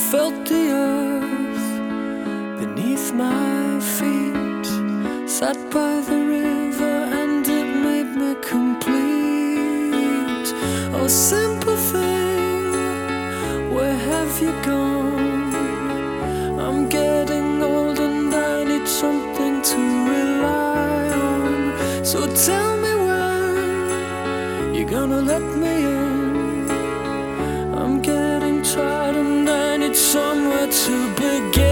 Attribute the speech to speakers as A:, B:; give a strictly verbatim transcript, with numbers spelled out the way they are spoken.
A: felt the earth beneath my feet, sat by the river and it made me complete. Oh, simple thing, where have you gone? I'm getting old and I need something to rely on. So tell me when you're gonna let me in. I'm getting tired and I need somewhere to begin.